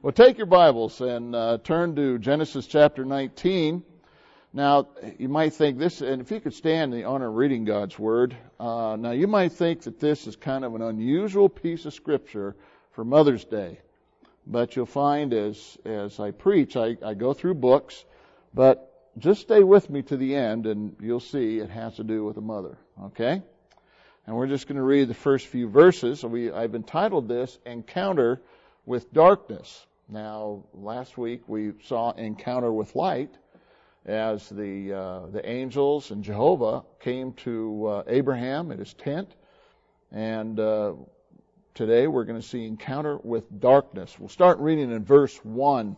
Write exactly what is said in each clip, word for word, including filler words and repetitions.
Well, take your Bibles and uh, turn to Genesis chapter nineteen. Now, you might think this, and if you could stand in the honor of reading God's Word, uh, now you might think that this is kind of an unusual piece of Scripture for Mother's Day. But you'll find as as I preach, I, I go through books, but just stay with me to the end and you'll see it has to do with a mother, okay? And we're just going to read the first few verses. We I've entitled this, Encounter with Darkness. Now, last week we saw Encounter with Light as the uh, the angels and Jehovah came to uh, Abraham at his tent. And uh, today we're going to see Encounter with Darkness. We'll start reading in verse one.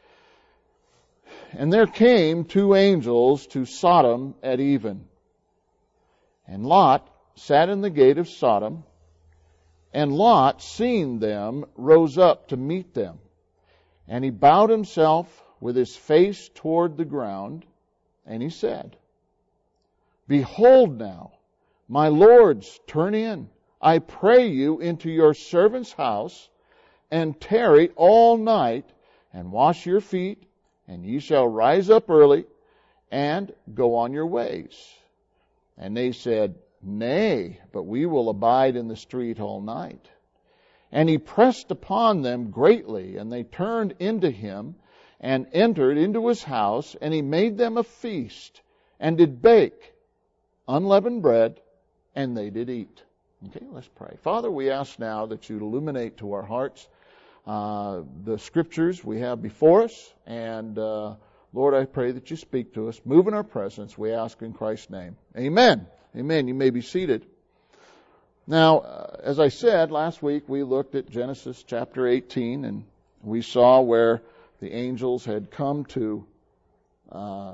And there came two angels to Sodom at even. And Lot sat in the gate of Sodom. And Lot, seeing them, rose up to meet them. And he bowed himself with his face toward the ground, and he said, Behold now, my lords, turn in, I pray you, into your servant's house, and tarry all night, and wash your feet, and ye shall rise up early, and go on your ways. And they said, Nay, but we will abide in the street all night. And he pressed upon them greatly, and they turned into him, and entered into his house, and he made them a feast, and did bake unleavened bread, and they did eat. Okay, let's pray. Father, we ask now that you illuminate to our hearts uh, the scriptures we have before us, and uh, Lord, I pray that you speak to us. Move in our presence, we ask in Christ's name. Amen. Amen. You may be seated. Now, uh, as I said, last week we looked at Genesis chapter eighteen, and we saw where the angels had come to uh,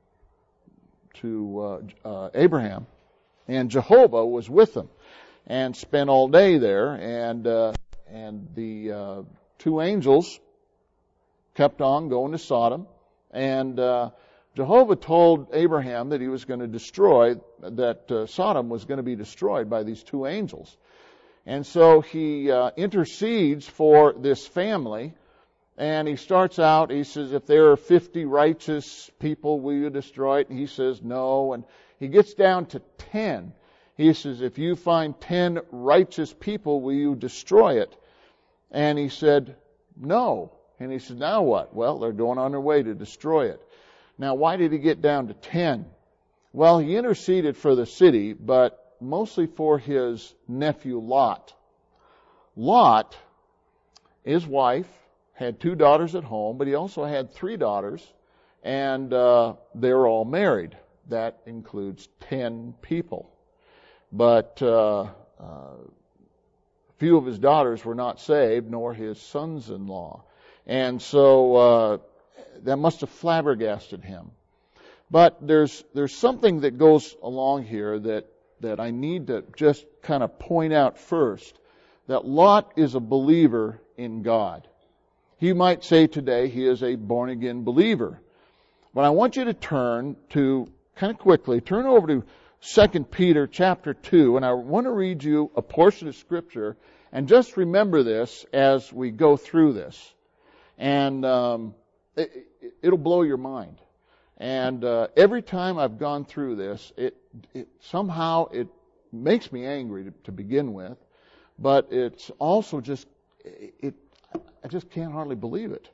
to uh, uh, Abraham, and Jehovah was with them, and spent all day there, and uh, and the uh, two angels kept on going to Sodom, and uh, Jehovah told Abraham that he was going to destroy, that uh, Sodom was going to be destroyed by these two angels. And so he uh, intercedes for this family, and he starts out, he says, if there are fifty righteous people, will you destroy it? And he says, no. And he gets down to ten. He says, if you find ten righteous people, will you destroy it? And he said, no. And he said, now what? Well, they're going on their way to destroy it. Now, why did he get down to ten? Well, he interceded for the city, but mostly for his nephew Lot. Lot, his wife, had two daughters at home, but he also had three daughters, and uh, they were all married. That includes ten people. But uh, uh, a few of his daughters were not saved, nor his sons-in-law. And so uh, that must have flabbergasted him. But there's there's something that goes along here that, that I need to just kind of point out first, that Lot is a believer in God. He might say today he is a born-again believer. But I want you to turn to, kind of quickly, turn over to Second Peter chapter two, and I want to read you a portion of Scripture, and just remember this as we go through this. And um, it, it'll blow your mind. And uh, every time I've gone through this, it, it somehow it makes me angry to, to begin with, but it's also just, it, I just can't hardly believe it.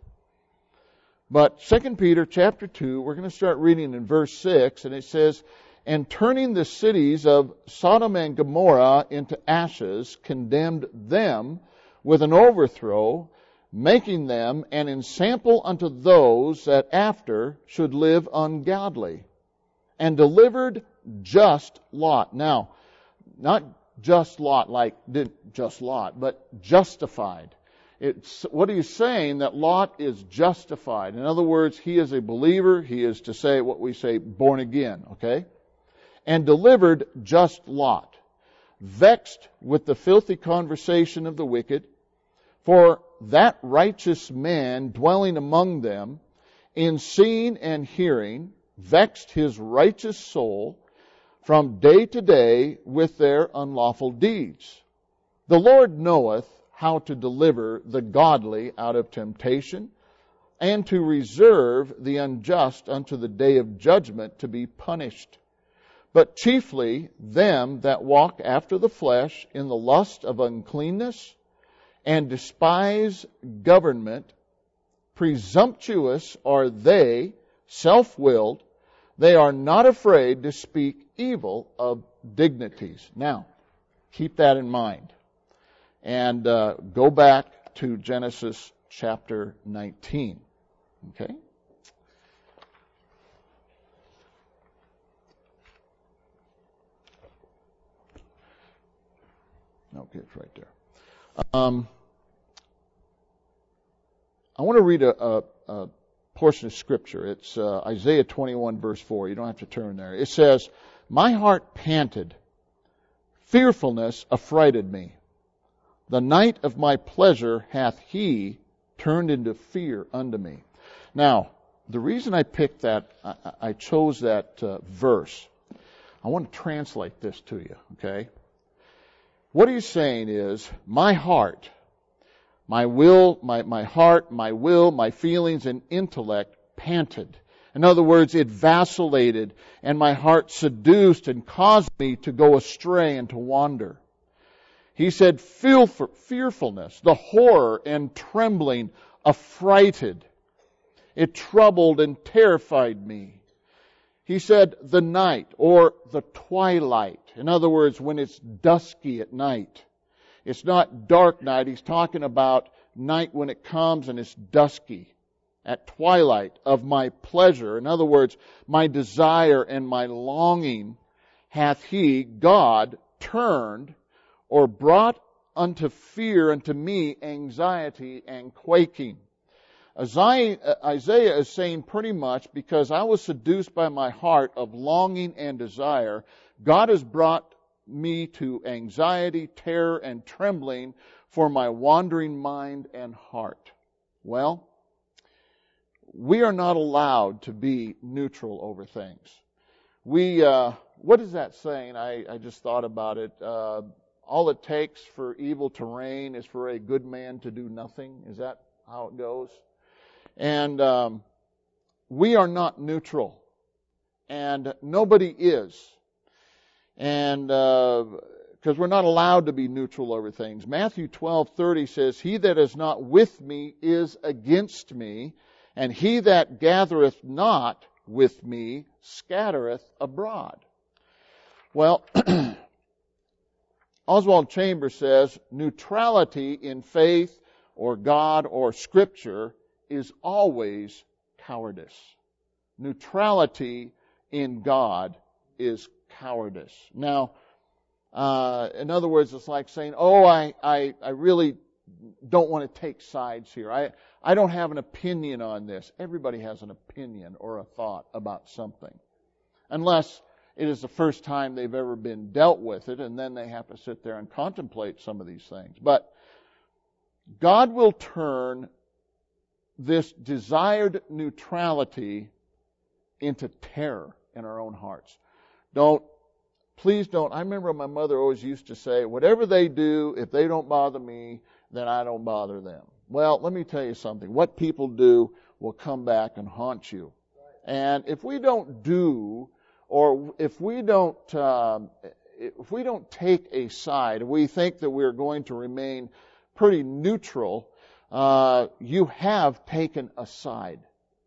But Second Peter chapter two, we're going to start reading in verse six, and it says, And turning the cities of Sodom and Gomorrah into ashes, condemned them with an overthrow, making them an ensample unto those that after should live ungodly, and delivered just Lot. Now, not just Lot like did just Lot, but justified. It's, what he's saying, that Lot is justified. In other words, he is a believer. He is, to say what we say, born again, okay? And delivered just Lot, vexed with the filthy conversation of the wicked, for that righteous man dwelling among them, in seeing and hearing, vexed his righteous soul from day to day with their unlawful deeds. The Lord knoweth how to deliver the godly out of temptation, and to reserve the unjust unto the day of judgment to be punished. But chiefly them that walk after the flesh in the lust of uncleanness, and despise government, presumptuous are they, self-willed, they are not afraid to speak evil of dignities. Now, keep that in mind. And uh, go back to Genesis chapter nineteen. Okay? Okay, it's right there. Um, I want to read a, a, a portion of Scripture. It's uh, Isaiah twenty-one, verse four. You don't have to turn there. It says, "My heart panted, fearfulness affrighted me. The night of my pleasure hath he turned into fear unto me." Now, the reason I picked that, I, I chose that uh, verse, I want to translate this to you, okay? What he's saying is, my heart, my will, my, my heart, my will, my feelings and intellect panted. In other words, it vacillated, and my heart seduced and caused me to go astray and to wander. He said, fearfulness, the horror and trembling, affrighted. It troubled and terrified me. He said, the night, or the twilight. In other words, when it's dusky at night. It's not dark night. He's talking about night when it comes and it's dusky. At twilight of my pleasure. In other words, my desire and my longing hath he, God, turned or brought unto fear unto me anxiety and quaking. Isaiah is saying pretty much, because I was seduced by my heart of longing and desire, God has brought me to anxiety, terror, and trembling for my wandering mind and heart. Well, we are not allowed to be neutral over things. We, uh, what is that saying? I, I just thought about it. Uh, all it takes for evil to reign is for a good man to do nothing. Is that how it goes? And um, we are not neutral. And nobody is. And because uh, we're not allowed to be neutral over things. Matthew twelve thirty says, "He that is not with me is against me, and he that gathereth not with me scattereth abroad." Well, Oswald Chambers says, neutrality in faith or God or Scripture is always cowardice. Neutrality in God is cowardice. Now, uh, in other words, it's like saying, oh, I, I, I really don't want to take sides here. I, I don't have an opinion on this. Everybody has an opinion or a thought about something. Unless it is the first time they've ever been dealt with it, and then they have to sit there and contemplate some of these things. But God will turn this desired neutrality into terror in our own hearts. Don't, please don't. I remember my mother always used to say, whatever they do, if they don't bother me, then I don't bother them. Well, let me tell you something. What people do will come back and haunt you. And if we don't do, or if we don't, um, if we don't take a side, we think that we're going to remain pretty neutral, uh, you have taken a side.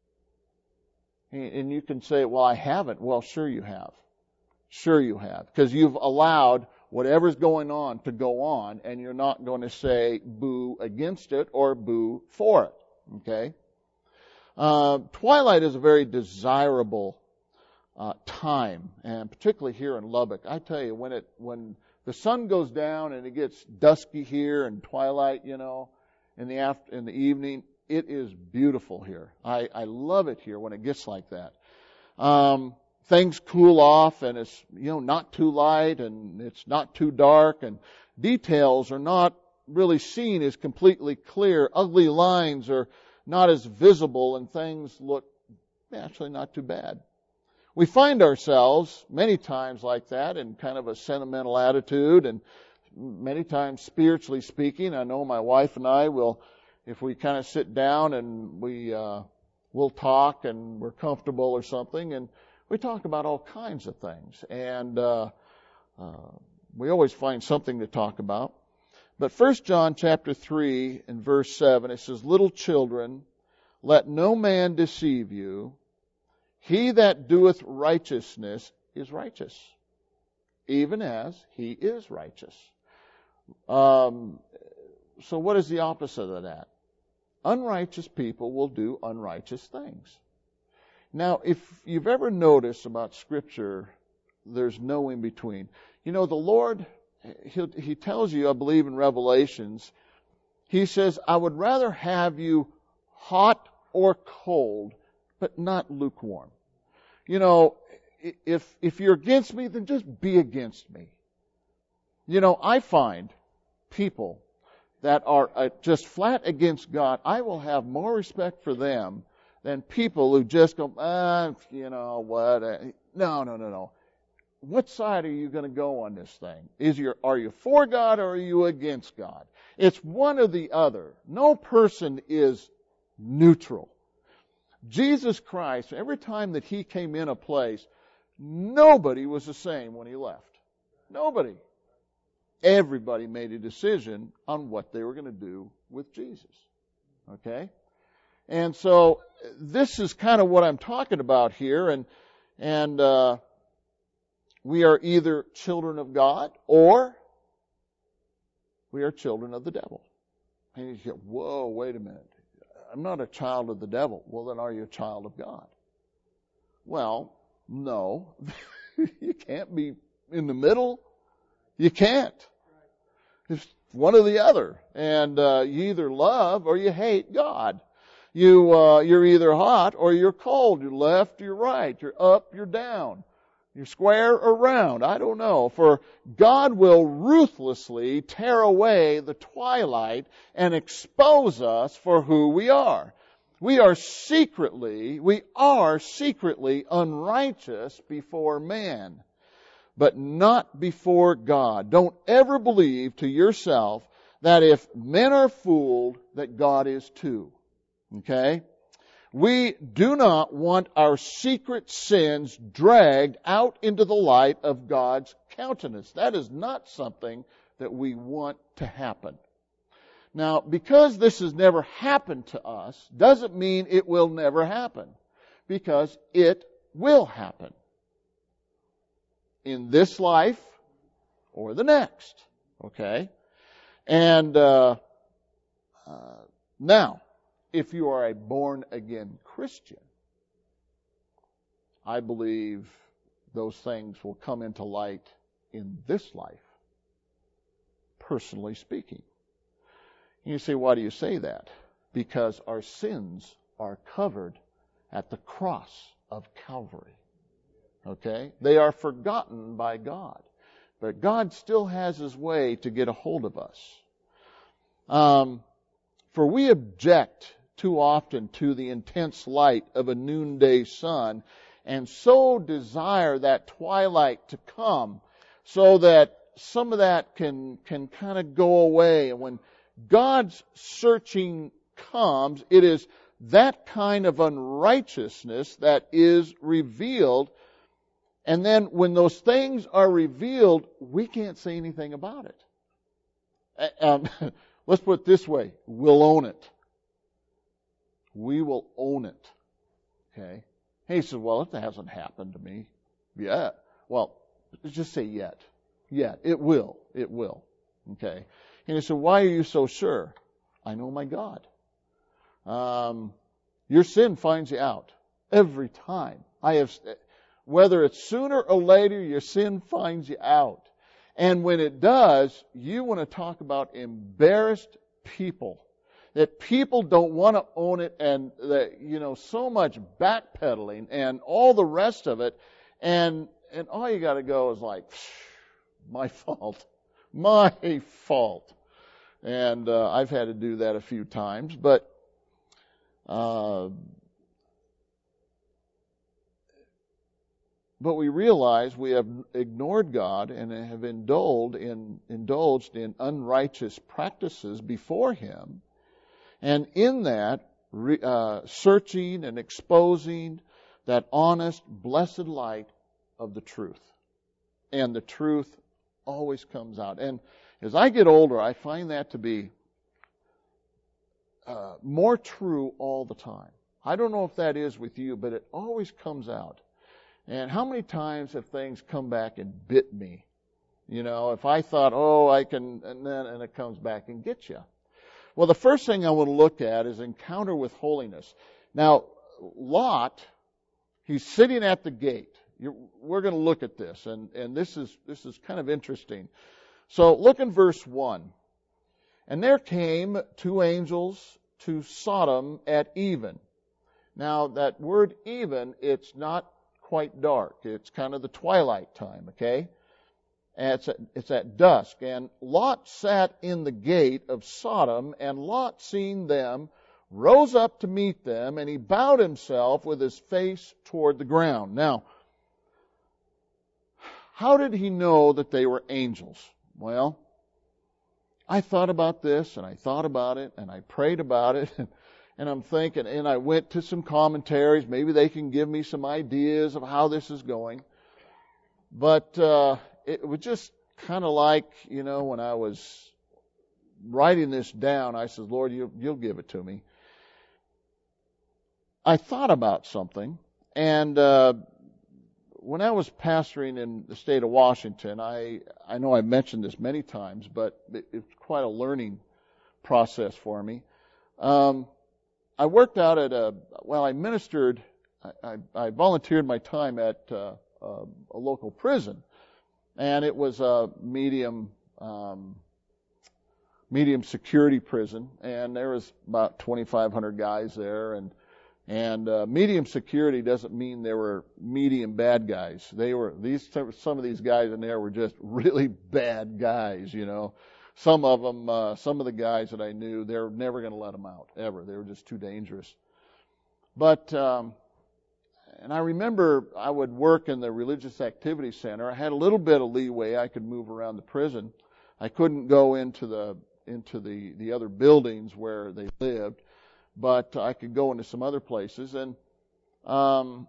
And you can say, well, I haven't. Well, sure you have. Sure you have. Because you've allowed whatever's going on to go on, and you're not going to say boo against it or boo for it. Okay? Uh, twilight is a very desirable uh, time, and particularly here in Lubbock. I tell you, when it when the sun goes down and it gets dusky here and twilight, you know, in the after, in the evening, it is beautiful here. I, I love it here when it gets like that. Um, things cool off, and it's, you know, not too light and it's not too dark, and details are not really seen as completely clear. Ugly lines are not as visible, and things look actually not too bad. We find ourselves many times like that in kind of a sentimental attitude, and many times spiritually speaking. I know my wife and I will, if we kind of sit down and we, uh, we'll talk and we're comfortable or something, and we talk about all kinds of things. And, uh, uh, we always find something to talk about. But First John chapter three and verse seven, it says, "Little children, let no man deceive you. He that doeth righteousness is righteous, even as he is righteous." Um, so what is the opposite of that? Unrighteous people will do unrighteous things. Now, if you've ever noticed about Scripture, there's no in between. You know, the Lord, He, he tells you, I believe in Revelations, He says, "I would rather have you hot or cold, but not lukewarm." You know, if if you're against me, then just be against me. You know, I find people that are uh, just flat against God, I will have more respect for them than people who just go, ah, you know what? Uh, no, no, no, no. What side are you going to go on this thing? Is your, are you for God or are you against God? It's one or the other. No person is neutral. Jesus Christ, every time that He came in a place, nobody was the same when He left. Nobody. Everybody made a decision on what they were going to do with Jesus. Okay? And so this is kind of what I'm talking about here, and and uh, we are either children of God or we are children of the devil. And you say, "Whoa, wait a minute. I'm not a child of the devil." Well, then are you a child of God? Well, no. You can't be in the middle. You can't. It's one or the other. And uh, you either love or you hate God. You, uh, you're either hot or you're cold. You're left, you're right. You're up, you're down. You're square or round. I don't know. For God will ruthlessly tear away the twilight and expose us for who we are. We are secretly, we are secretly unrighteous before man, but not before God. Don't ever believe to yourself that if men are fooled, that God is too. Okay? We do not want our secret sins dragged out into the light of God's countenance. That is not something that we want to happen. Now, because this has never happened to us, doesn't mean it will never happen. Because it will happen. In this life or the next. Okay? And uh, uh, now, if you are a born-again Christian, I believe those things will come into light in this life, personally speaking. And you say, why do you say that? Because our sins are covered at the cross of Calvary. Okay? They are forgotten by God. But God still has His way to get a hold of us. Um, for we object too often to the intense light of a noonday sun and so desire that twilight to come so that some of that can, can kind of go away. And when God's searching comes, it is that kind of unrighteousness that is revealed. And then when those things are revealed, we can't say anything about it. Um, let's put it this way. We'll own it. We will own it. Okay? He says, well, it hasn't happened to me yet. Well, just say yet. Yet. It will. It will. Okay? And he said, why are you so sure? I know my God. Um, your sin finds you out. Every time. I have, whether it's sooner or later, your sin finds you out. And when it does, you want to talk about embarrassed people. That people don't want to own it, and that, you know, so much backpedaling and all the rest of it. And, and all you got to go is like, my fault. My fault. And uh, I've had to do that a few times, but uh, but we realize we have ignored God and have indulged in, indulged in unrighteous practices before Him. And in that, re, uh, searching and exposing that honest, blessed light of the truth. And the truth always comes out. And as I get older, I find that to be uh, more true all the time. I don't know if that is with you, but it always comes out. And how many times have things come back and bit me? You know, if I thought, oh, I can, and then and it comes back and gets you. Well, the first thing I want to look at is encounter with holiness. Now, Lot, he's sitting at the gate. You're, we're going to look at this, and, and this is this is kind of interesting. So look in verse one. And there came two angels to Sodom at even. Now, that word even, it's not quite dark. It's kind of the twilight time, okay? And it's at, it's at dusk. And Lot sat in the gate of Sodom, and Lot, seeing them, rose up to meet them, and he bowed himself with his face toward the ground. Now, how did he know that they were angels? Well, I thought about this, and I thought about it, and I prayed about it, and, and I'm thinking, and I went to some commentaries. Maybe they can give me some ideas of how this is going. But uh, it was just kind of like, you know, when I was writing this down, I said, Lord, you, you'll give it to me. I thought about something, and uh, when I was pastoring in the state of Washington, I, I know I mentioned this many times, but it, it's quite a learning process for me. Um, I worked out at a, well, I ministered, I, I, I volunteered my time at uh, a, a local prison, and it was a medium, um, medium security prison, and there was about twenty-five hundred guys there, and And uh, medium security doesn't mean they were medium bad guys. They were these some of these guys in there were just really bad guys. You know, some of them, uh, some of the guys that I knew, they're never going to let them out ever. They were just too dangerous. But um, and I remember I would work in the religious activity center. I had a little bit of leeway. I could move around the prison. I couldn't go into the into the the other buildings where they lived. But I could go into some other places. And um,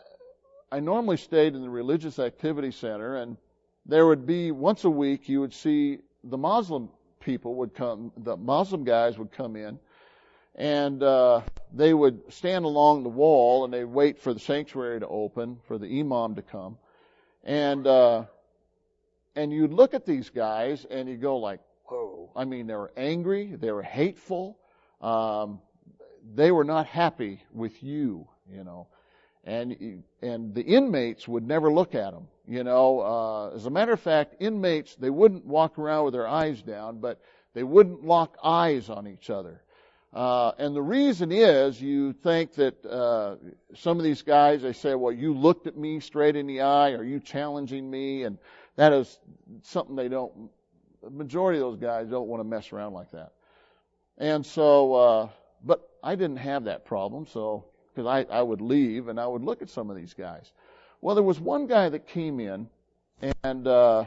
I normally stayed in the religious activity center, and there would be, once a week, you would see the Muslim people would come, the Muslim guys would come in, and uh, they would stand along the wall, and they'd wait for the sanctuary to open, for the imam to come. And uh, and you'd look at these guys, and you'd go like, whoa. I mean, they were angry, they were hateful, um, they were not happy with you, you know, and and the inmates would never look at them, you know. Uh, as a matter of fact, inmates, they wouldn't walk around with their eyes down, but they wouldn't lock eyes on each other. Uh, and the reason is, you think that uh, some of these guys, they say, well, you looked at me straight in the eye, are you challenging me? And that is something they don't, the majority of those guys don't want to mess around like that. And so, uh, but I didn't have that problem, so, because I, I would leave and I would look at some of these guys. Well, there was one guy that came in, and uh,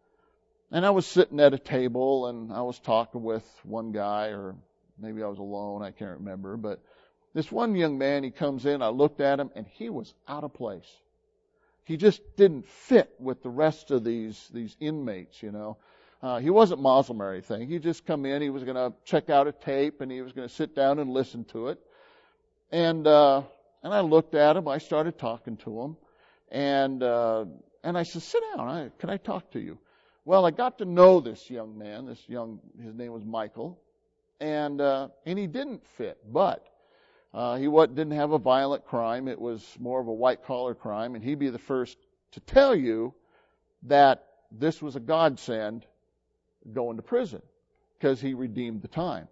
and I was sitting at a table, and I was talking with one guy, or maybe I was alone, I can't remember, but this one young man, he comes in, I looked at him, and he was out of place. He just didn't fit with the rest of these these inmates, you know. Uh, he wasn't Muslim or anything. He just come in, he was going to check out a tape, and he was going to sit down and listen to it. And uh, and I looked at him, I started talking to him, and uh, and I said, sit down, I, can I talk to you? Well, I got to know this young man, this young, his name was Michael, and uh, and he didn't fit, but uh, he what didn't have a violent crime. It was more of a white-collar crime, and he'd be the first to tell you that this was a godsend going to prison, because he redeemed the time.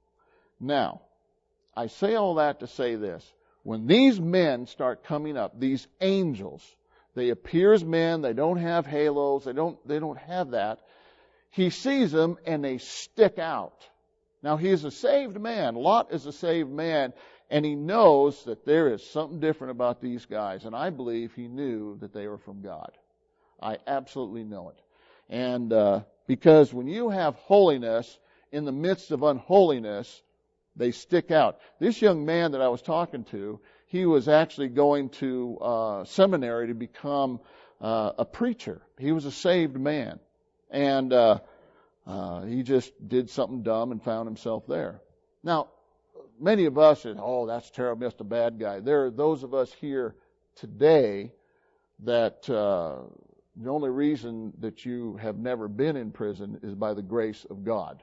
Now, I say all that to say this. When these men start coming up, these angels, they appear as men, they don't have halos, they don't, they don't have that. He sees them and they stick out. Now, he is a saved man. Lot is a saved man, And he knows that there is something different about these guys. And I believe he knew that they were from God. I absolutely know it. And uh, because when you have holiness in the midst of unholiness, they stick out. This young man that I was talking to, he was actually going to uh, seminary to become uh, a preacher. He was a saved man. And uh, uh, he just did something dumb and found himself there. Now, many of us said, oh, that's terrible, just a bad guy. There are those of us here today that uh, the only reason that you have never been in prison is by the grace of God.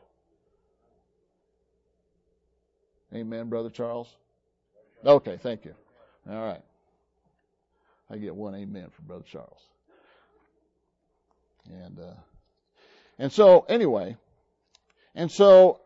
Amen, Brother Charles? Okay, thank you. All right. I get one amen from Brother Charles. And uh, and so, anyway, and so,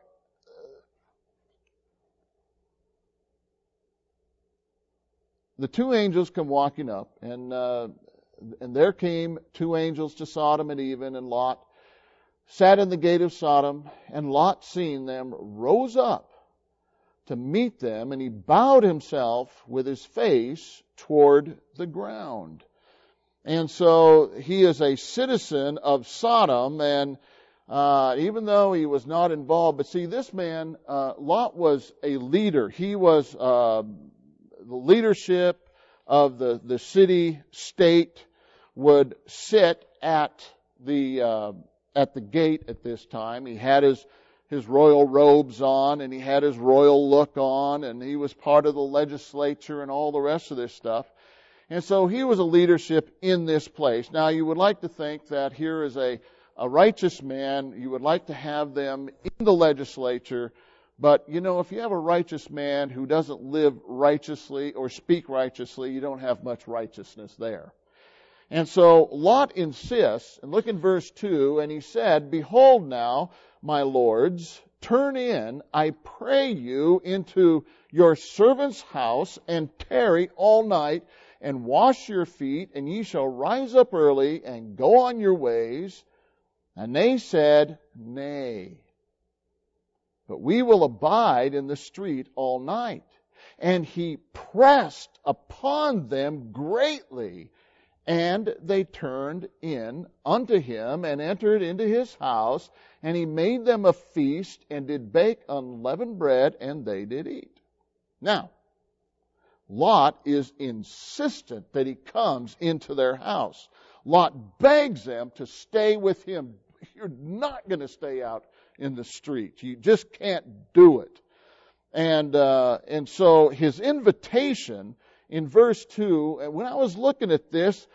the two angels come walking up, and uh, and there came two angels to Sodom and even, and Lot sat in the gate of Sodom, and Lot, seeing them, rose up to meet them, and he bowed himself with his face toward the ground. And so he is a citizen of Sodom, and uh, even though he was not involved, but see, this man, uh, Lot was a leader. He was uh, the leadership of the, the city state would sit at the uh, at the gate at this time. He had his his royal robes on, and he had his royal look on, and he was part of the legislature and all the rest of this stuff. And so he was a leadership in this place. Now, you would like to think that here is a, a righteous man. You would like to have them in the legislature. But, you know, if you have a righteous man who doesn't live righteously or speak righteously, you don't have much righteousness there. And so Lot insists, and look in verse two, and he said, behold now, my lords, turn in, I pray you, into your servant's house, and tarry all night, and wash your feet, and ye shall rise up early, and go on your ways. And they said, nay, but we will abide in the street all night. And he pressed upon them greatly, and they turned in unto him, and entered into his house, and he made them a feast, and did bake unleavened bread, and they did eat. Now, Lot is insistent that he comes into their house. Lot begs them to stay with him. You're not going to stay out in the street. You just can't do it. And uh, and so his invitation in verse two, and when I was looking at this,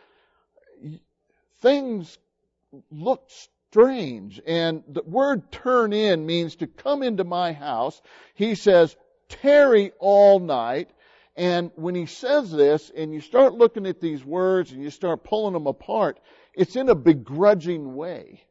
things looked strange. And the word turn in means to come into my house. He says, tarry all night. And when he says this, and you start looking at these words and you start pulling them apart, it's in a begrudging way.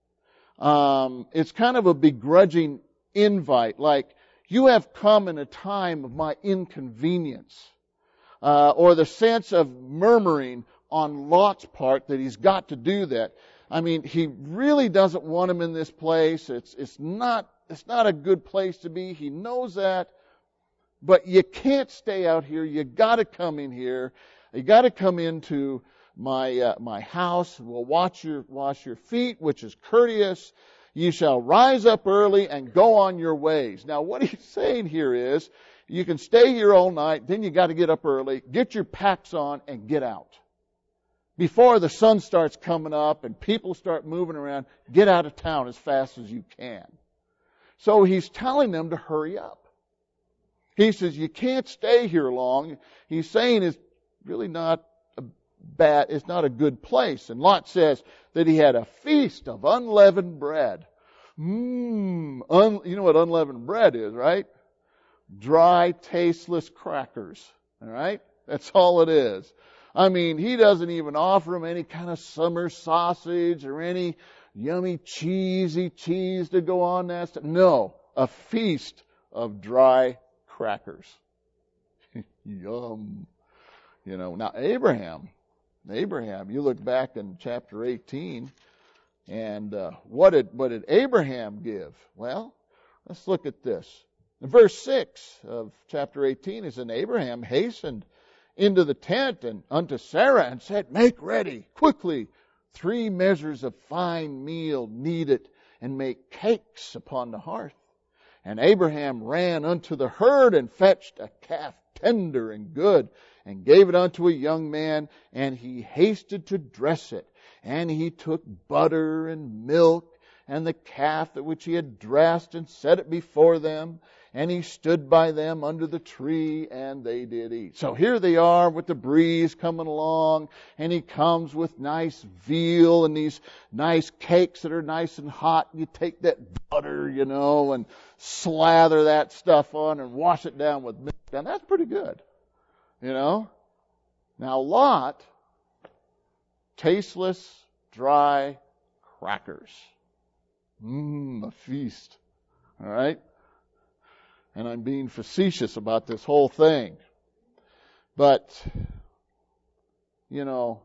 Um, it's kind of a begrudging invite, like, you have come in a time of my inconvenience. Uh, or the sense of murmuring on Lot's part that he's got to do that. I mean, he really doesn't want him in this place. It's, it's not, it's not a good place to be. He knows that. But you can't stay out here. You got to come in here. You got to come into my uh, my house. We'll wash your wash your feet, which is courteous. You shall rise up early and go on your ways. Now, what he's saying here is, you can stay here all night. Then you got to get up early, get your packs on, and get out before the sun starts coming up and people start moving around. Get out of town as fast as you can. So he's telling them to hurry up. He says, you can't stay here long. He's saying it's really not a bad, it's not a good place. And Lot says that he had a feast of unleavened bread. Mmm, un, you know what unleavened bread is, right? Dry, tasteless crackers. All right? That's all it is. I mean, he doesn't even offer them any kind of summer sausage or any yummy cheesy cheese to go on that stuff. No, a feast of dry crackers. Yum. You know, now Abraham, Abraham, you look back in chapter eighteen, and uh, what did what did Abraham give? Well, let's look at this. Verse six of chapter eighteen is, and Abraham hastened into the tent and unto Sarah and said, make ready quickly three measures of fine meal, knead it, and make cakes upon the hearth. And Abraham ran unto the herd and fetched a calf tender and good, and gave it unto a young man, and he hasted to dress it. And he took butter and milk and the calf that which he had dressed, and set it before them. And he stood by them under the tree, and they did eat. So here they are with the breeze coming along, and he comes with nice veal and these nice cakes that are nice and hot. You take that butter, you know, and slather that stuff on and wash it down with milk. And that's pretty good, you know. Now Lot, tasteless, dry crackers. Mmm, a feast. All right? And I'm being facetious about this whole thing. But, you know,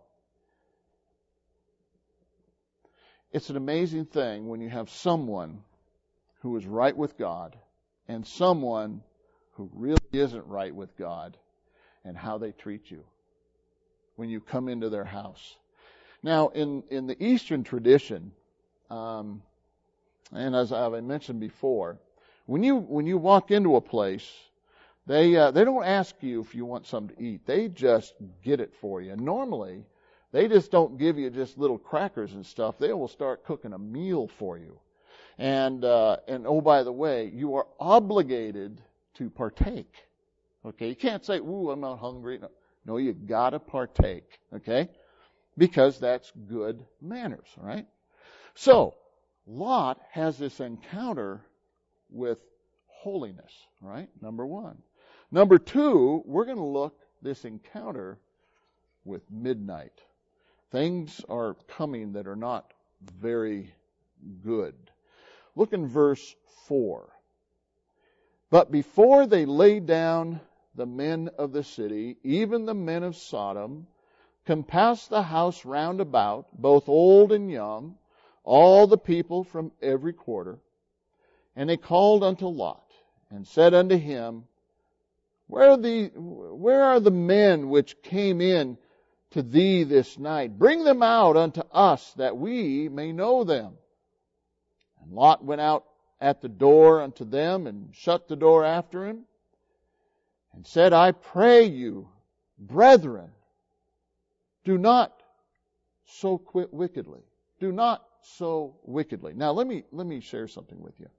it's an amazing thing when you have someone who is right with God and someone who really isn't right with God and how they treat you when you come into their house. Now, in, in the Eastern tradition, um, and as I mentioned before, when you when you walk into a place, they uh, they don't ask you if you want something to eat. They just get it for you. And normally, they just don't give you just little crackers and stuff. They will start cooking a meal for you. And uh, and oh, by the way, you are obligated to partake. Okay, you can't say, "Ooh, I'm not hungry." No, no, you gotta partake. Okay, because that's good manners, right? So Lot has this encounter with holiness, right? Number one. Number two, we're going to look this encounter with midnight. Things are coming that are not very good. Look in verse four. But before they laid down, the men of the city, even the men of Sodom, compassed the house round about, both old and young, all the people from every quarter. And they called unto Lot, and said unto him, Where are the, where are the men which came in to thee this night? Bring them out unto us, that we may know them. And Lot went out at the door unto them, and shut the door after him, and said, I pray you, brethren, do not so quit wickedly. Do not so wickedly. Now let me let me share something with you.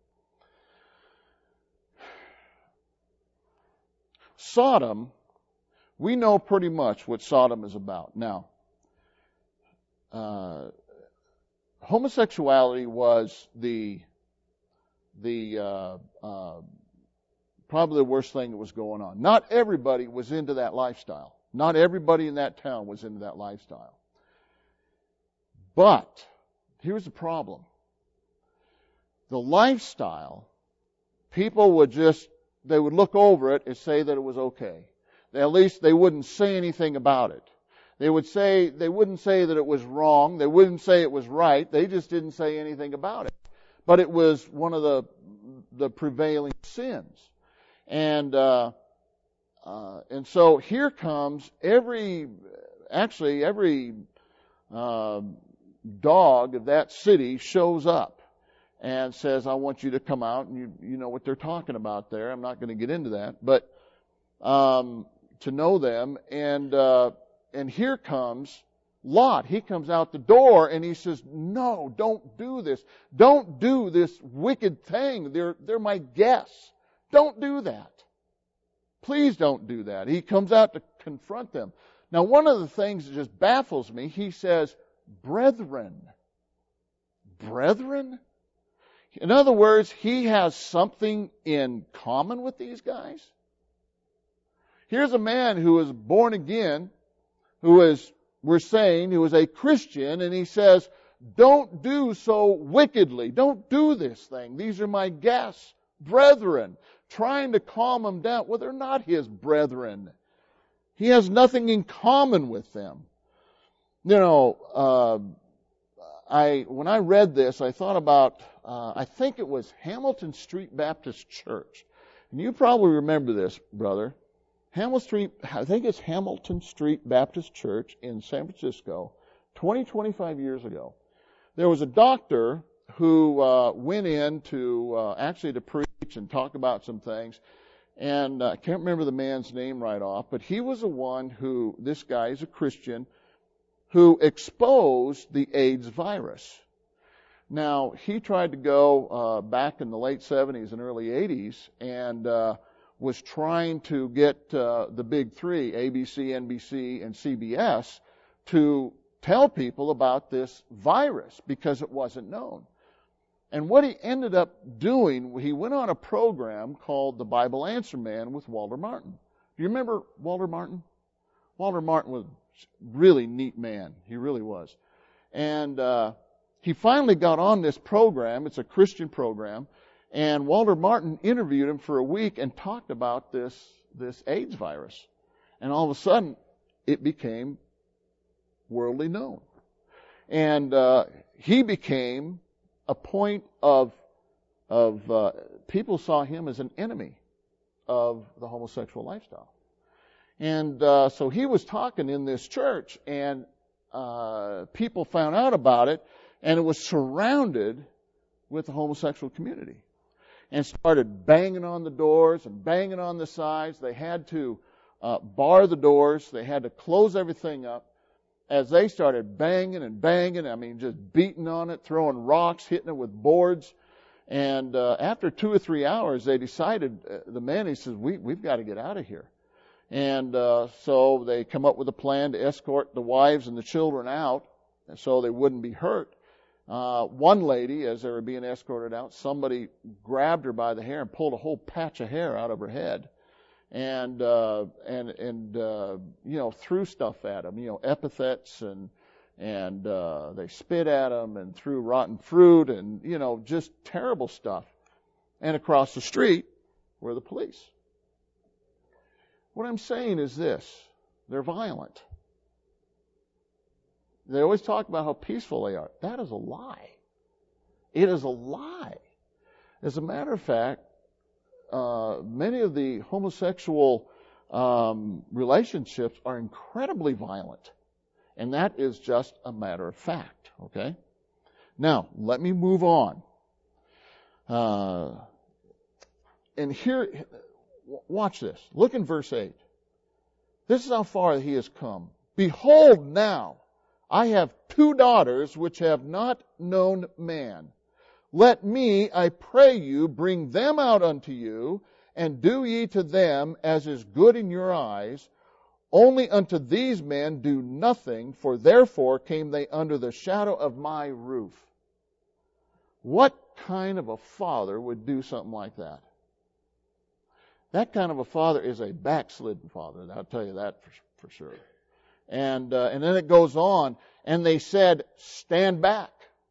Sodom, we know pretty much what Sodom is about. Now, uh, homosexuality was the the uh, uh, probably the worst thing that was going on. Not everybody was into that lifestyle. Not everybody in that town was into that lifestyle. But here's the problem. The lifestyle, people would just, they would look over it and say that it was okay. At least they wouldn't say anything about it. They would say, they wouldn't say that it was wrong. They wouldn't say it was right. They just didn't say anything about it. But it was one of the, the prevailing sins. And, uh, uh, and so here comes every, actually every, uh, dog of that city shows up and says, I want you to come out, and you you know what they're talking about there. I'm not going to get into that, but um, to know them. And uh, and here comes Lot. He comes out the door and he says, no, don't do this. Don't do this wicked thing. They're they're my guests. Don't do that. Please don't do that. He comes out to confront them. Now, one of the things that just baffles me, he says, brethren. Brethren? In other words, he has something in common with these guys. Here's a man who is born again, who is, we're saying, who is a Christian, and he says, don't do so wickedly. Don't do this thing. These are my guests, brethren. Trying to calm them down. Well, they're not his brethren. He has nothing in common with them. You know, uh, I when I read this, I thought about, uh, I think it was Hamilton Street Baptist Church. And you probably remember this, brother. Hamilton Street, I think it's Hamilton Street Baptist Church in San Francisco, twenty, twenty-five years ago. There was a doctor who uh, went in to uh, actually to preach and talk about some things. And uh, I can't remember the man's name right off, but he was the one who, this guy is a Christian, who exposed the AIDS virus. Now, he tried to go uh, back in the late seventies and early eighties and uh, was trying to get uh, the big three, A B C, N B C, and C B S, to tell people about this virus because it wasn't known. And what he ended up doing, he went on a program called The Bible Answer Man with Walter Martin. Do you remember Walter Martin? Walter Martin was a really neat man. He really was. And uh, he finally got on this program. It's a Christian program. And Walter Martin interviewed him for a week and talked about this, this AIDS virus. And all of a sudden, it became worldly known. And uh, he became a point of of uh, people saw him as an enemy of the homosexual lifestyle. And uh, so he was talking in this church, and uh, people found out about it, and it was surrounded with the homosexual community. And started banging on the doors and banging on the sides. They had to uh, bar the doors. They had to close everything up. As they started banging and banging, I mean, just beating on it, throwing rocks, hitting it with boards. And uh, after two or three hours, they decided, uh, the man, he says, we, we've got to get out of here. And uh, so they come up with a plan to escort the wives and the children out so they wouldn't be hurt. Uh, one lady, as they were being escorted out, somebody grabbed her by the hair and pulled a whole patch of hair out of her head. And, uh, and, and, uh, you know, threw stuff at them, you know, epithets and, and, uh, they spit at them and threw rotten fruit and, you know, just terrible stuff. And across the street were the police. What I'm saying is this: they're violent. They always talk about how peaceful they are. That is a lie. It is a lie. As a matter of fact, Uh, many of the homosexual um, relationships are incredibly violent. And that is just a matter of fact, okay? Now, let me move on. Uh, and here, watch this. Look in verse eight. This is how far he has come. Behold now, I have two daughters which have not known man. Let me, I pray you, bring them out unto you, and do ye to them as is good in your eyes. Only unto these men do nothing, for therefore came they under the shadow of my roof. What kind of a father would do something like that? That kind of a father is a backslidden father. I'll tell you that for, for sure. And uh, and then it goes on, and they said, stand back.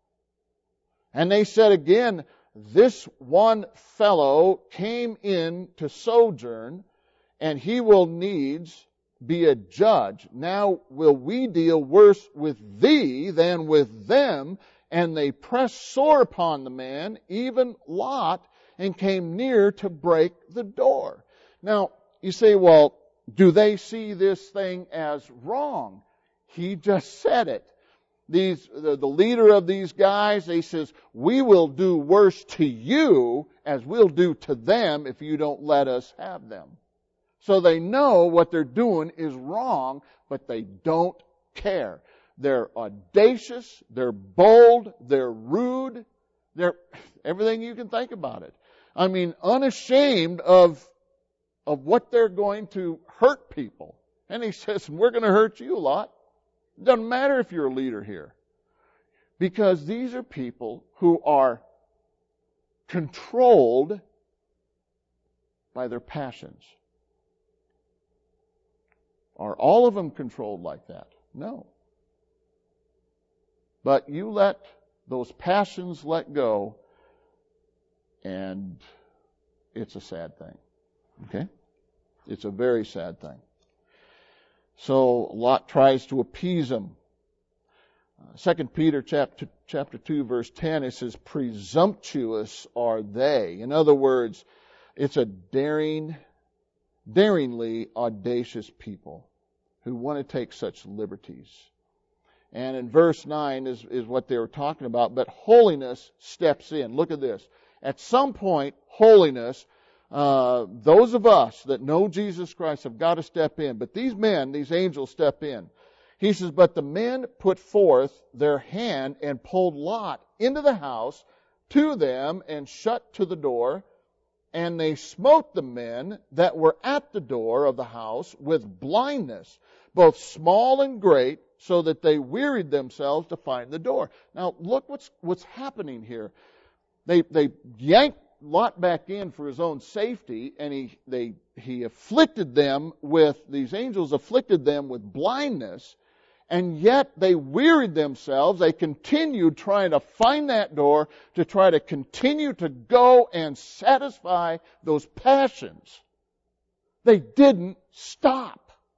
And they said again, this one fellow came in to sojourn, and he will needs be a judge. Now will we deal worse with thee than with them? And they pressed sore upon the man, even Lot, and came near to break the door. Now, you say, well, do they see this thing as wrong? He just said it. These, the, the leader of these guys, he says, we will do worse to you as we'll do to them if you don't let us have them. So they know what they're doing is wrong, but they don't care. They're audacious, they're bold, they're rude, they're everything you can think about it. I mean, unashamed of, of what they're going to hurt people. And he says, we're going to hurt you a lot. It doesn't matter if you're a leader here. Because these are people who are controlled by their passions. Are all of them controlled like that? No. But you let those passions let go, and it's a sad thing. Okay? It's a very sad thing. So Lot tries to appease him. Uh, Second Peter chapter, chapter two, verse ten, it says, presumptuous are they. In other words, It's a daring, daringly audacious people who want to take such liberties. And in verse nine is, is what they were talking about. But holiness steps in. Look at this. At some point, holiness, uh, those of us that know Jesus Christ have got to step in. But these men, these angels, step in. He says, but the men put forth their hand and pulled Lot into the house to them and shut to the door. And they smote the men that were at the door of the house with blindness, both small and great, so that they wearied themselves to find the door. Now, look what's what's happening here. They they yanked Lot back in for his own safety, and he they he afflicted them with these angels afflicted them with blindness, and yet they wearied themselves. They continued trying to find that door to try to continue to go and satisfy those passions. They didn't stop.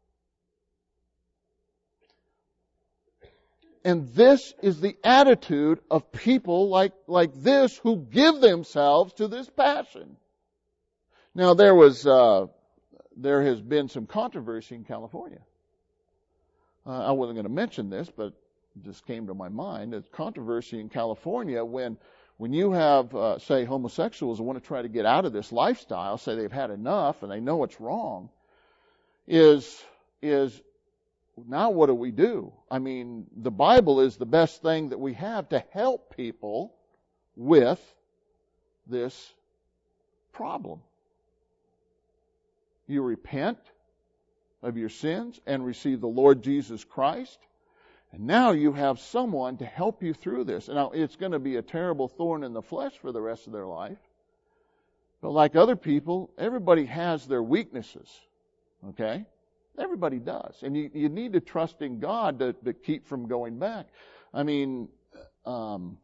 And this is the attitude of people like, like this who give themselves to this passion. Now there was, uh, there has been some controversy in California. Uh, I wasn't going to mention this, but it just came to my mind. There's controversy in California when, when you have, uh, say, homosexuals who want to try to get out of this lifestyle, say they've had enough and they know it's wrong, is, is, now what do we do? I mean, the Bible is the best thing that we have to help people with this problem. You repent of your sins and receive the Lord Jesus Christ, and now you have someone to help you through this. Now, it's going to be a terrible thorn in the flesh for the rest of their life, but like other people, everybody has their weaknesses, okay? Everybody does. And you, you need to trust in God to, to keep from going back. I mean, um,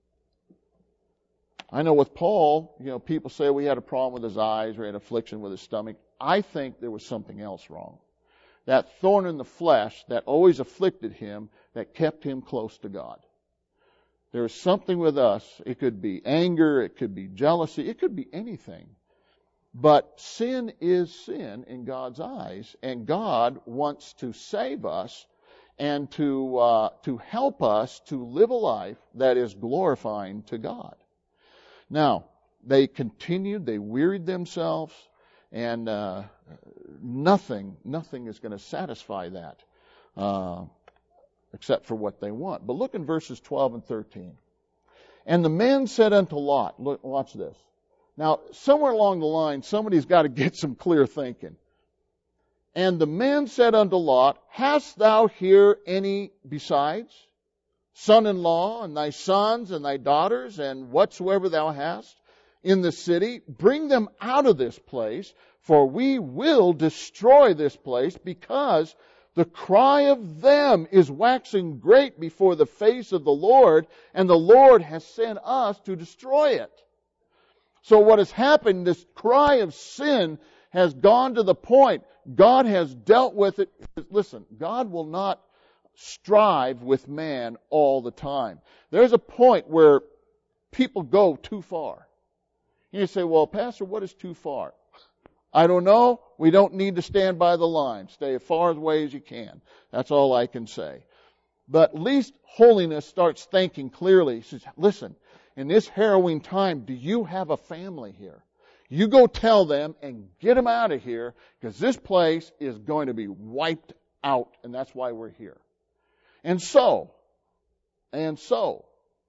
I know with Paul, you know, people say we had a problem with his eyes or had affliction with his stomach. I think there was something else wrong. That thorn in the flesh that always afflicted him, that kept him close to God. There is something with us. It could be anger. It could be jealousy. It could be anything. But sin is sin in God's eyes, and God wants to save us and to uh, to help us to live a life that is glorifying to God. Now, they continued, they wearied themselves, and uh, nothing, nothing is going to satisfy that uh, except for what they want. But look in verses twelve and thirteen. And the men said unto Lot, look, watch this. Now, somewhere along the line, somebody's got to get some clear thinking. And the men said unto Lot, hast thou here any besides? Son-in-law, and thy sons, and thy daughters, and whatsoever thou hast in the city? Bring them out of this place, for we will destroy this place, because the cry of them is waxing great before the face of the Lord, and the Lord has sent us to destroy it. So what has happened, this cry of sin has gone to the point. God has dealt with it. Listen, God will not strive with man all the time. There's a point where people go too far. You say, well, Pastor, what is too far? I don't know. We don't need to stand by the line. Stay as far away as you can. That's all I can say. But at least holiness starts thinking clearly. He says, listen, in this harrowing time, do you have a family here? You go tell them and get them out of here, because this place is going to be wiped out, and that's why we're here. And so, and so,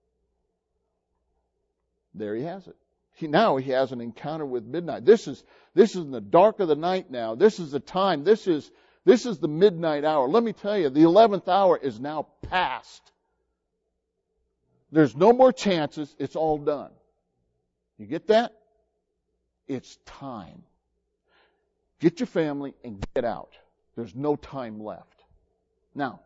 there he has it. He, now he has an encounter with midnight. This is this is in the dark of the night now. This is the time. This is this is the midnight hour. Let me tell you, the eleventh hour is now past. There's no more chances. It's all done. You get that? It's time. Get your family and get out. There's no time left. Now,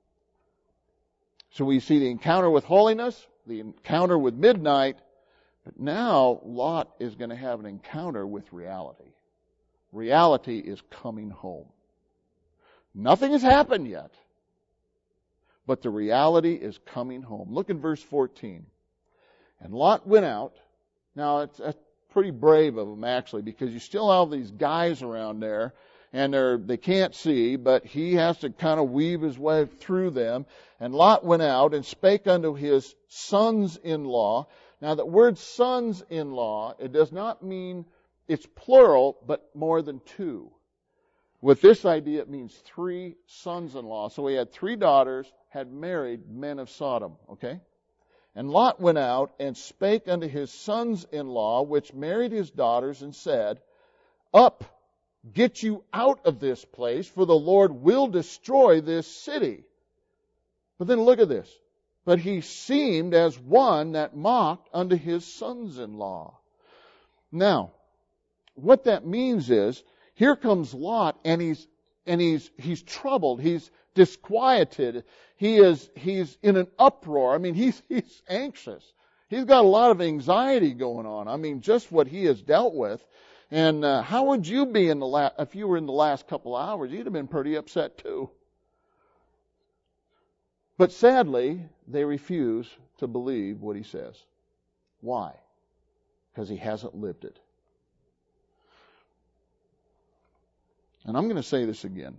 so we see the encounter with holiness, the encounter with midnight, but now Lot is going to have an encounter with reality. Reality is coming home. Nothing has happened yet, but the reality is coming home. Look in verse fourteen. And Lot went out. Now, it's, pretty brave of him, actually, because you still have these guys around there, and they're, they can't see, but he has to kind of weave his way through them. And Lot went out and spake unto his sons-in-law. Now, that word sons-in-law, it does not mean it's plural, but more than two. With this idea, it means three sons-in-law. So he had three daughters, had married men of Sodom, okay? And Lot went out and spake unto his sons-in-law, which married his daughters, and said, Up, get you out of this place, for the Lord will destroy this city. But then look at this. But he seemed as one that mocked unto his sons-in-law. Now, what that means is, here comes Lot, and he's and he's he's troubled, he's disquieted, he is he's in an uproar. I mean, he's he's anxious. He's got a lot of anxiety going on. I mean, just what he has dealt with. And uh, how would you be in the la- if you were in the last couple of hours? You'd have been pretty upset too. But sadly, they refuse to believe what he says. Why? Because he hasn't lived it. And I'm going to say this again.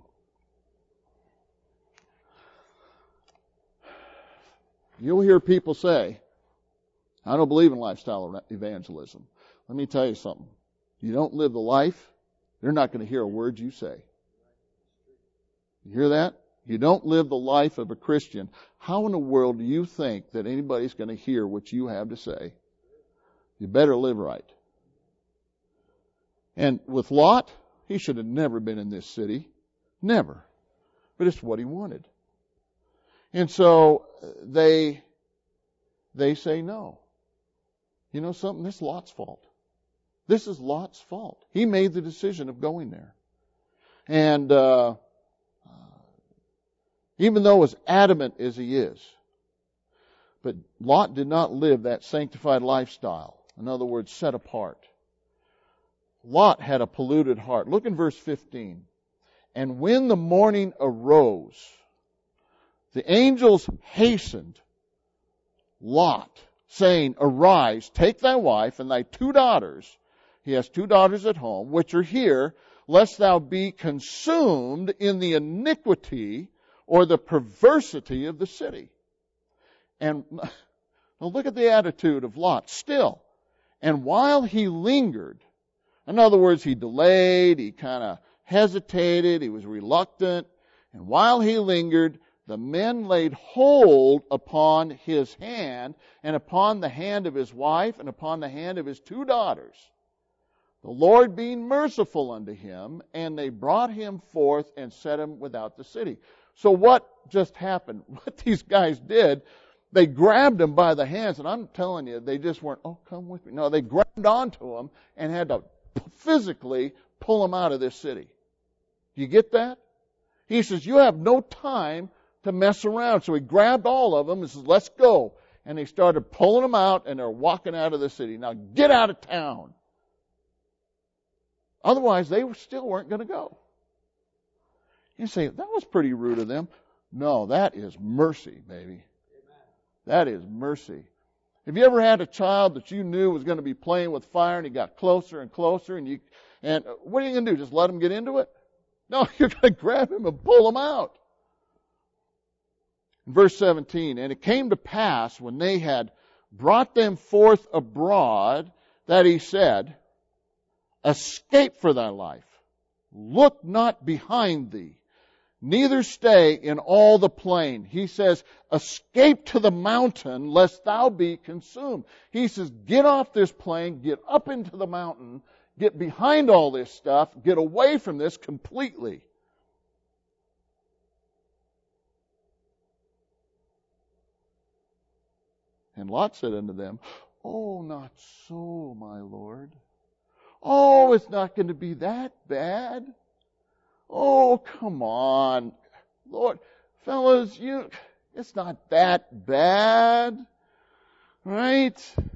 You'll hear people say, I don't believe in lifestyle evangelism. Let me tell you something. You don't live the life, they're not going to hear a word you say. You hear that? You don't live the life of a Christian. How in the world do you think that anybody's going to hear what you have to say? You better live right. And with Lot, he should have never been in this city. Never. But it's what he wanted. And so they, they say no. You know something? This is Lot's fault. This is Lot's fault. He made the decision of going there. And uh, even though as adamant as he is, but Lot did not live that sanctified lifestyle. In other words, set apart. Lot had a polluted heart. Look in verse fifteen. And when the morning arose, the angels hastened Lot, saying, Arise, take thy wife and thy two daughters. He has two daughters at home, which are here, lest thou be consumed in the iniquity or the perversity of the city. And now look at the attitude of Lot. Still, and while he lingered, in other words, he delayed, he kind of hesitated, he was reluctant, and while he lingered, the men laid hold upon his hand, and upon the hand of his wife, and upon the hand of his two daughters, the Lord being merciful unto him, and they brought him forth and set him without the city. So what just happened? What these guys did, they grabbed him by the hands, and I'm telling you, they just weren't, oh, come with me. No, they grabbed onto him and had to physically pull him out of this city. Do you get that? He says, you have no time to mess around. So he grabbed all of them and says, let's go. And they started pulling them out, and they're walking out of the city. Now get out of town. Otherwise, they still weren't going to go. You say, that was pretty rude of them. No, that is mercy, baby. That is mercy. Have you ever had a child that you knew was going to be playing with fire, and he got closer and closer, and you, and what are you going to do? Just let him get into it? No, you're going to grab him and pull him out. Verse seventeen, and it came to pass when they had brought them forth abroad that he said, Escape for thy life. Look not behind thee, neither stay in all the plain. He says, escape to the mountain, lest thou be consumed. He says, get off this plain, get up into the mountain, get behind all this stuff, get away from this completely. And Lot said unto them, Oh, not so, my Lord. Oh, it's not going to be that bad. Oh, come on. Lord, fellas, you, it's not that bad. Right?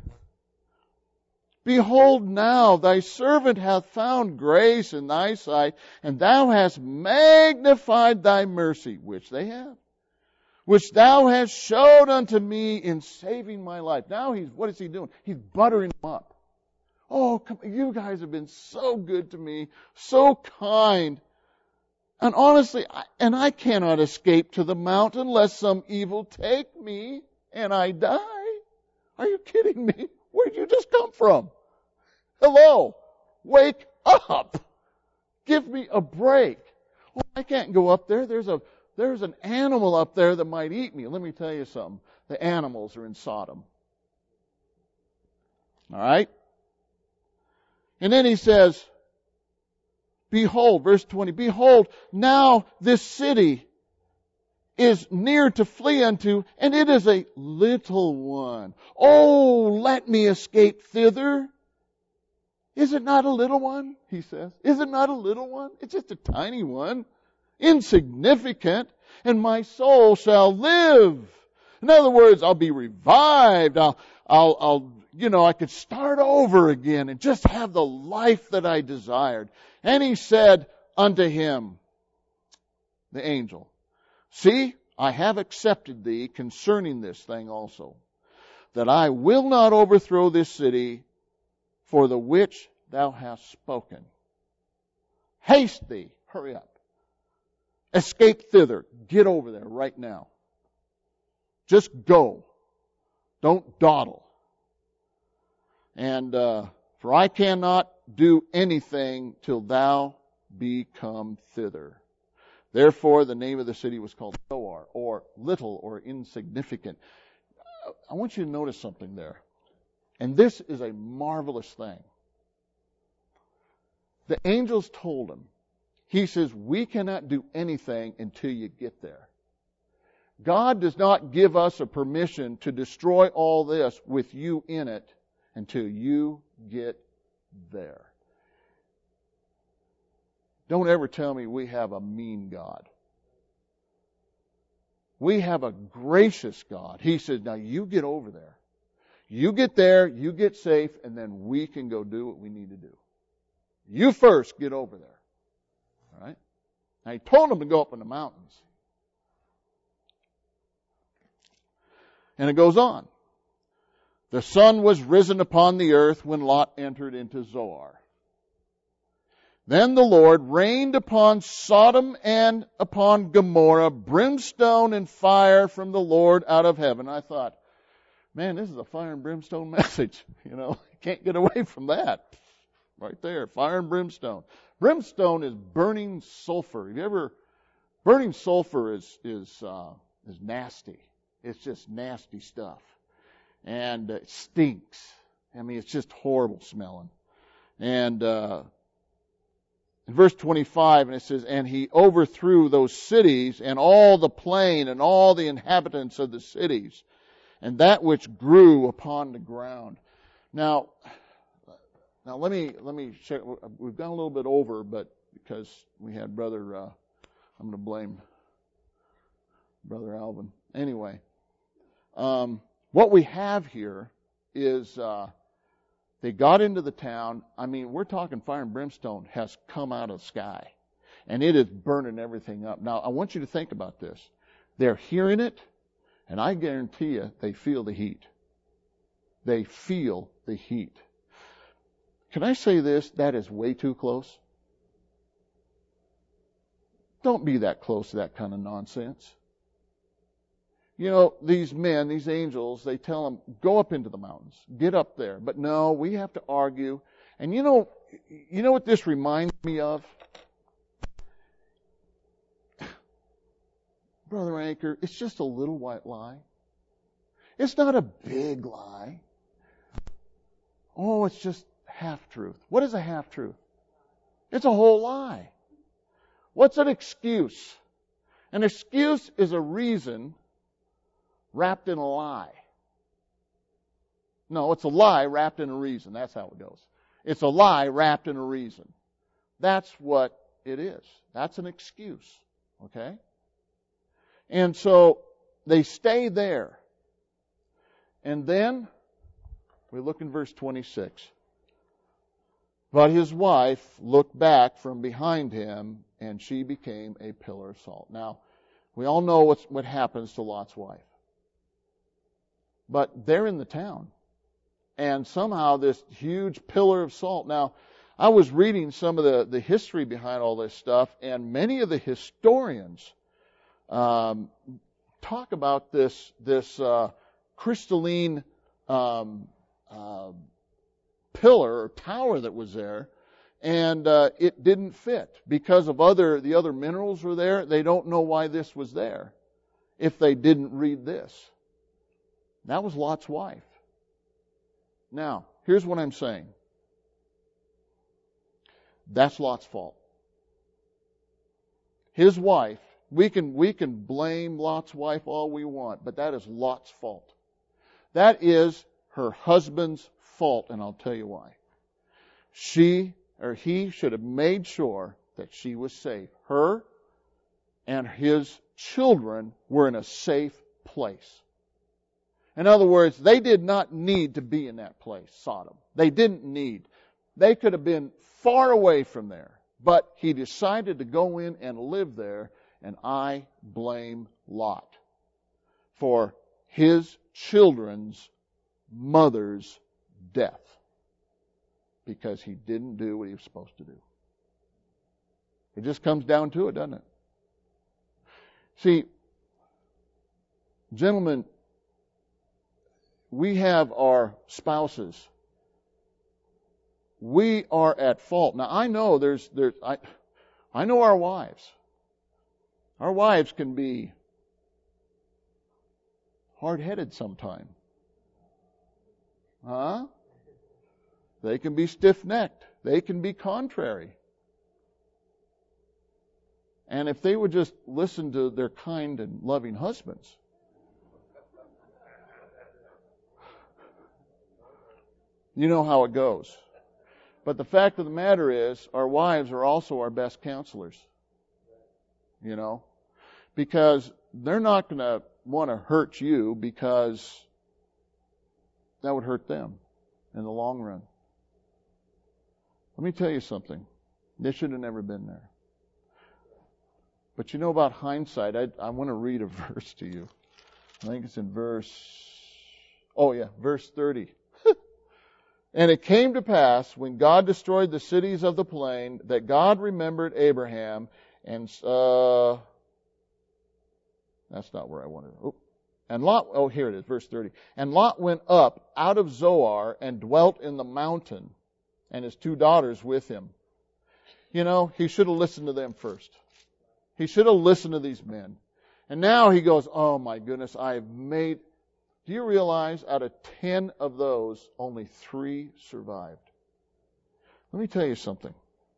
Behold now, thy servant hath found grace in thy sight, and thou hast magnified thy mercy, which they have, which thou hast showed unto me in saving my life. Now he's, what is he doing? He's buttering them up. Oh, come, you guys have been so good to me, so kind. And honestly, I, and I cannot escape to the mount unless some evil take me and I die. Are you kidding me? Where'd you just come from? Hello, wake up. Give me a break. Well, I can't go up there. There's a there's an animal up there that might eat me. Let me tell you something. The animals are in Sodom. All right? And then he says, behold, verse twenty, behold, now this city is near to flee unto, and it is a little one. Oh, let me escape thither. Is it not a little one? He says. Is it not a little one? It's just a tiny one. Insignificant. And my soul shall live. In other words, I'll be revived. I'll, I'll, I'll, you know, I could start over again and just have the life that I desired. And he said unto him, the angel, see, I have accepted thee concerning this thing also, that I will not overthrow this city for the which thou hast spoken. Haste thee, hurry up. Escape thither. Get over there right now. Just go. Don't dawdle. And, uh, for I cannot do anything till thou be come thither. Therefore, the name of the city was called Zoar, or little or insignificant. I want you to notice something there. And this is a marvelous thing. The angels told him, he says, we cannot do anything until you get there. God does not give us a permission to destroy all this with you in it until you get there. Don't ever tell me we have a mean God. We have a gracious God. He says, now you get over there. You get there, you get safe, and then we can go do what we need to do. You first get over there. All right? Now he told them to go up in the mountains. And it goes on. The sun was risen upon the earth when Lot entered into Zoar. Then the Lord rained upon Sodom and upon Gomorrah brimstone and fire from the Lord out of heaven. I thought, man, this is a fire and brimstone message. You know, can't get away from that. Right there, fire and brimstone. Brimstone is burning sulfur. Have you ever, burning sulfur is, is, uh, is nasty. It's just nasty stuff. And it stinks. I mean, it's just horrible smelling. And, uh, in verse twenty-five, and it says, and he overthrew those cities and all the plain and all the inhabitants of the cities and that which grew upon the ground. Now, now let me, let me share, we've gone a little bit over, but because we had brother, uh, I'm going to blame Brother Alvin. Anyway, um, what we have here is, uh, they got into the town. I mean, we're talking fire and brimstone has come out of the sky. And it is burning everything up. Now, I want you to think about this. They're hearing it, and I guarantee you they feel the heat. They feel the heat. Can I say this? That is way too close. Don't be that close to that kind of nonsense. You know, these men, these angels, they tell them, go up into the mountains. Get up there. But no, we have to argue. And you know, you know what this reminds me of? Brother Anchor, it's just a little white lie. It's not a big lie. Oh, it's just half-truth. What is a half-truth? It's a whole lie. What's an excuse? An excuse is a reason wrapped in a lie. No, it's a lie wrapped in a reason. That's how it goes. It's a lie wrapped in a reason. That's what it is. That's an excuse. Okay? And so they stay there. And then we look in verse twenty-six. But his wife looked back from behind him, and she became a pillar of salt. Now, we all know what's, what happens to Lot's wife. But they're in the town. And somehow this huge pillar of salt. Now, I was reading some of the, the history behind all this stuff, and many of the historians um, talk about this this uh, crystalline um, uh, pillar or tower that was there, and uh, it didn't fit because of other the other minerals were there. They don't know why this was there if they didn't read this. That was Lot's wife. Now, here's what I'm saying. That's Lot's fault. His wife, we can we can blame Lot's wife all we want, but that is Lot's fault. That is her husband's fault, and I'll tell you why. She or he should have made sure that she was safe. Her and his children were in a safe place. In other words, they did not need to be in that place, Sodom. They didn't need. They could have been far away from there. But he decided to go in and live there, and I blame Lot for his children's mother's death because he didn't do what he was supposed to do. It just comes down to it, doesn't it? See, gentlemen, we have our spouses. We are at fault. Now, I know there's, there's, I, I know our wives. Our wives can be hard-headed sometime. Huh? They can be stiff-necked. They can be contrary. And if they would just listen to their kind and loving husbands, you know how it goes. But the fact of the matter is, our wives are also our best counselors. You know? Because they're not going to want to hurt you because that would hurt them in the long run. Let me tell you something. They should have never been there. But you know about hindsight, I, I want to read a verse to you. I think it's in verse, oh yeah, verse thirty. And it came to pass, when God destroyed the cities of the plain, that God remembered Abraham, and, uh, that's not where I wanted to, oh, and Lot, oh here it is, verse thirty. And Lot went up out of Zoar and dwelt in the mountain, and his two daughters with him. You know, he should have listened to them first. He should have listened to these men. And now he goes, oh my goodness, I have made... Do you realize out of ten of those, only three survived? Let me tell you something.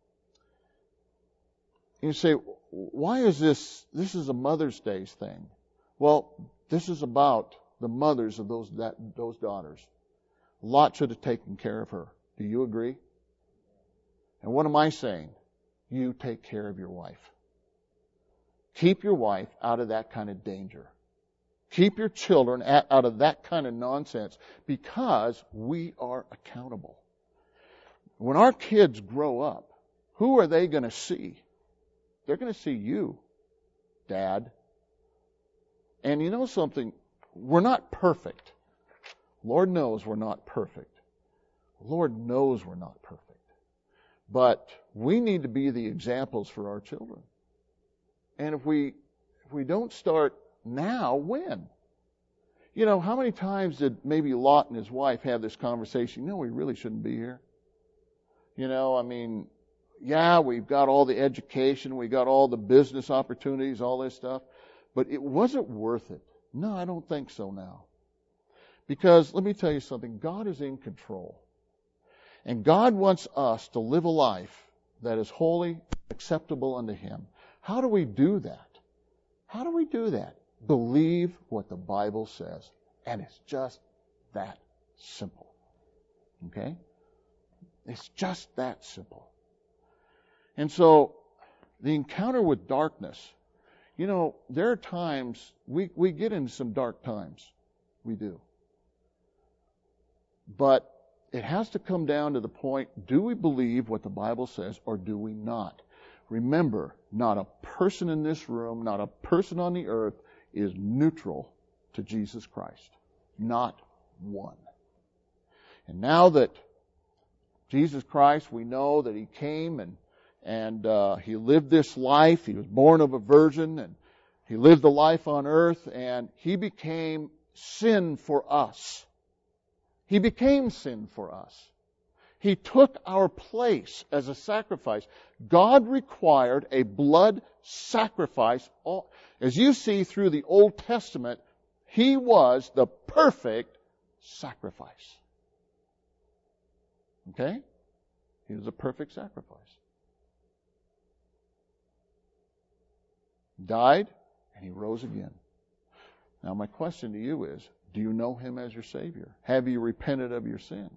You say, why is this, this is a Mother's Day thing. Well, this is about the mothers of those, that, those daughters. Lot should have taken care of her. Do you agree? And what am I saying? You take care of your wife. Keep your wife out of that kind of danger. Keep your children at, out of that kind of nonsense, because we are accountable. When our kids grow up, who are they going to see? They're going to see you, Dad. And you know something? We're not perfect. Lord knows we're not perfect. Lord knows we're not perfect. But we need to be the examples for our children. And if we if we don't start now, when? You know, how many times did maybe Lot and his wife have this conversation? You know, we really shouldn't be here. You know, I mean, yeah, we've got all the education, we got all the business opportunities, all this stuff, but it wasn't worth it. No, I don't think so now. Because let me tell you something, God is in control. And God wants us to live a life that is holy, acceptable unto Him. How do we do that? How do we do that? Believe what the Bible says. And it's just that simple. Okay? It's just that simple. And so, the encounter with darkness, you know, there are times, we, we get into some dark times. We do. But it has to come down to the point, do we believe what the Bible says or do we not? Remember, not a person in this room, not a person on the earth is neutral to Jesus Christ. Not one. And now that Jesus Christ, we know that He came and and uh, He lived this life. He was born of a virgin, and He lived the life on earth, and He became sin for us. He became sin for us. He took our place as a sacrifice. God required a blood sacrifice. As you see through the Old Testament, He was the perfect sacrifice. Okay? He was a perfect sacrifice. He died, and He rose again. Now my question to you is, do you know Him as your Savior? Have you repented of your sin?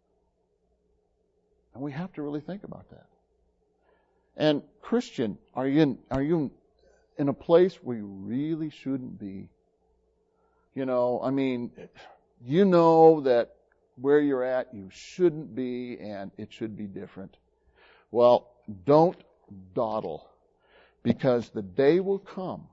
And we have to really think about that. And Christian, are you in, are you in a place where you really shouldn't be? You know, I mean, you know that where you're at, you shouldn't be, and it should be different. Well, don't dawdle, because the day will come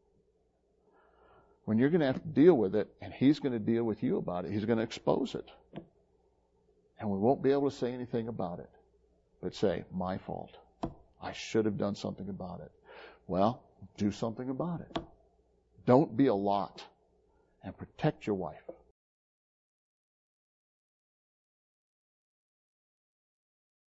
when you're going to have to deal with it, and He's going to deal with you about it. He's going to expose it. And we won't be able to say anything about it, but say, my fault. I should have done something about it. Well, do something about it. Don't be a lot, and protect your wife.